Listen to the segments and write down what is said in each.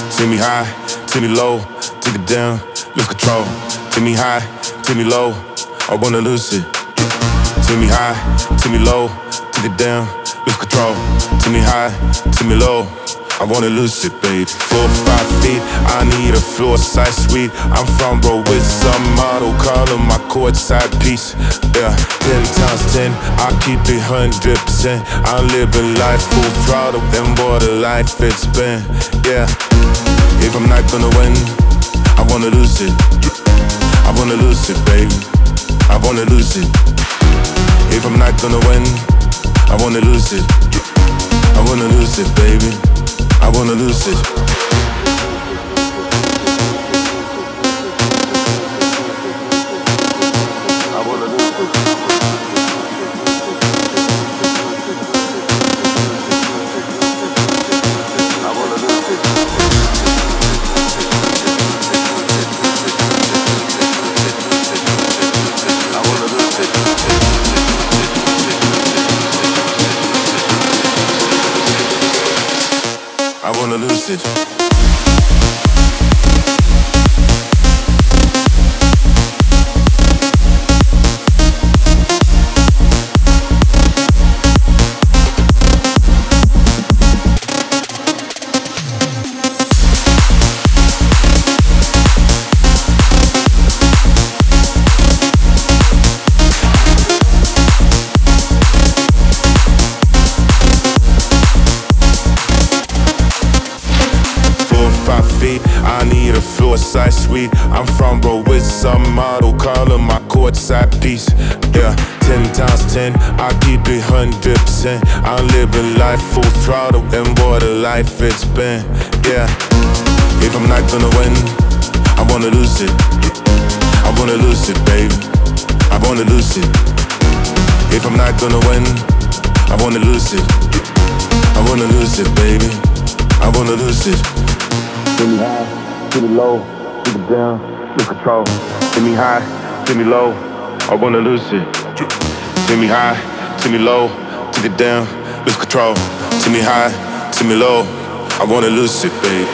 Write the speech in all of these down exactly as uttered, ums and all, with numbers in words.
Take me high, take me low, take it down, lose control. Take me high, take me low, I wanna lose it. Take me high, take me low, take it down, lose control. Take me high, take me low, I wanna lose it, baby. Four, five feet, I need a floor size suite. I'm front row with some model, calling my courtside piece. Yeah, ten times ten, I keep it hundred percent. I'm living life full throttle, then what a life it's been. Yeah, if I'm not gonna win, I wanna lose it. I wanna lose it, baby. I wanna lose it. If I'm not gonna win, I wanna lose it. I wanna lose it, baby. I wanna lose it. I wanna lose it. I wanna lose it. I wanna lose it. I wanna lose it. I need a floor size suite. I'm front row with some model, calling my courtside piece. Yeah, ten times ten, I keep it hundred percent. I'm living life full throttle, and what a life it's been. Yeah, if I'm not gonna win, I wanna lose it. I wanna lose it, baby. I wanna lose it. If I'm not gonna win, I wanna lose it. I wanna lose it, baby. I wanna lose it. Take me high, take me low, take it down, lose control. Take me high, take me low, I wanna lose it. Take me high, take me low, take it down, lose control. Take me high, take me low, I wanna lose it, babe.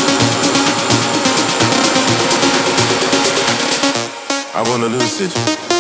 I wanna lose it.